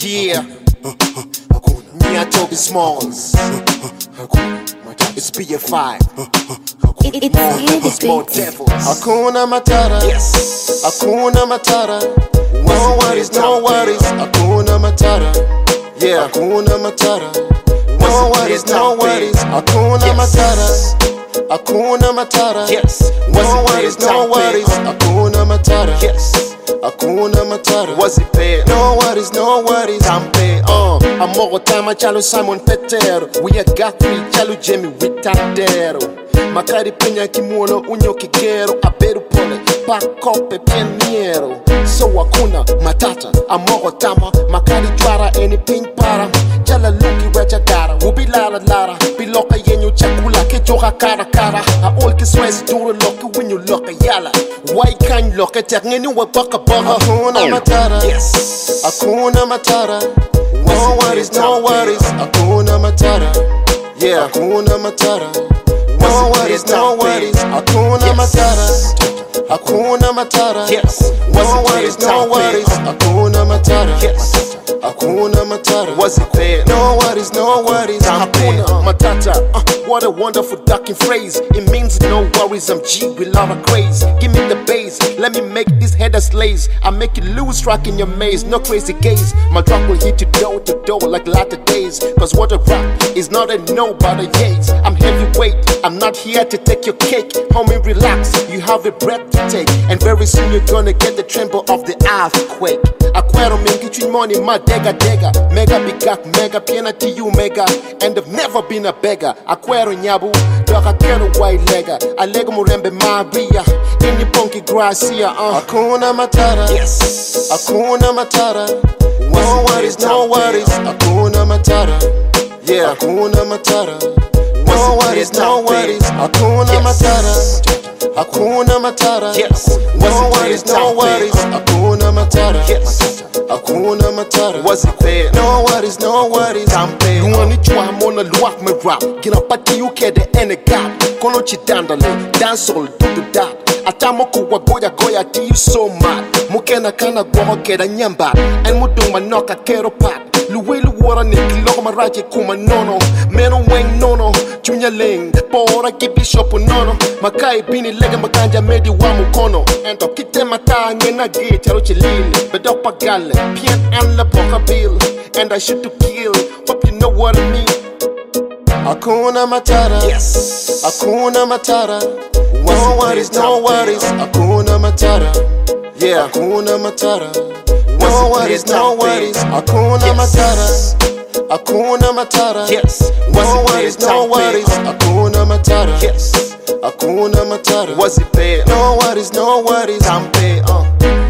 Yeah, Nia Toby Smalls. It's BF5. It's More devils. Hakuna Matata. Yes. Hakuna Matata. No worries, no worries. Hakuna Matata. Yeah. Hakuna Matata. No worries, no worries. Hakuna Matata. Hakuna Matata. Yes. No worries, no worries. Hakuna Matata. Yes. Hakuna Matata. Was it bad? No worries, no worries. Tampe, Amoro Tama Chalo Simon Petero. We are Guthrie Chalo Jamie Witadero. Makari Penya Kimono Unyo Kigero. Aberu Pole Pakope Pianiero. So Hakuna Matata. Amoro Tama Makari Dwara Any Pink Para. Chala Luki Rachagara. Ubi Lara Lara. Biloka Yenyu Chakula Kejoka Kara Kara. I all kiss West Dura Loki when you look a Yala. Why can't look at Takninu Waka Baka? Hakuna Matata. Yes. Hakuna Matata. No worries, no worries. Hakuna Matata. Yeah. Hakuna Matata. No worries, no worries. Hakuna Matata. Hakuna Matata. Yes. No worries, no worries. Hakuna Matata. Yes. Hakuna Matata. Was it bad? No worries, no worries. Hakuna Matata. What a wonderful ducking phrase. It means no worries. I'm G with a lot of craze. Give me the bass. Let me make this head a slaze. I make you lose track in your maze. No crazy gaze. My drop will hit you door to door like latter days. Cause what a rap is not a no but a yes. I'm heavyweight. I'm not here to take your cake. Homie, relax. You have a breath to take. And very soon you're gonna get the tremble of the earthquake. Aquero man, get you money, my dega dega. Mega bigak, mega piena to you, mega. And I've never been a beggar. Aquero nyabu, doka kero white lega. Alega murembe Maria. Any punky gracia, Hakuna Matata. Yes. Hakuna Matata. No worries, no worries. Hakuna Matata. Yeah. Hakuna Matata. No worries, no worries. Hakuna Matata. Hakuna Matata. Yes. No worries, no worries. Hakuna Matata. Yes. Hakuna Matata. Was it bad? No worries, no worries. Tampe, Luani Chua Mona Luak me rap. Gina Paki UK the ene gap. Kono Chidandale, dancehall, do that. Atamoko wa goya to you so mad. Mukena kana goho keda nyamba. And mudung manoka kero pat. Luwelu wara ni kiloko maraje kuma nono. Meno weng nono. Junior ling, pora kipi shopo nono. Makai bini lega makanja medi wa mukono. Ento kite mata ngena ge charo chilili. Bedok pagale, pien and la poka bill. And I shoot to kill. Hope you know what I mean. Hakuna Matata. Yes. Hakuna Matata. No worries, no worries. Hakuna Matata. Yeah. Hakuna Matata. No worries, no worries. Hakuna Matata. Hakuna Matata. Yes. No worries, no worries. Hakuna Matata. Yes. Hakuna Matata. Was it bad? No worries, no worries. Tampe,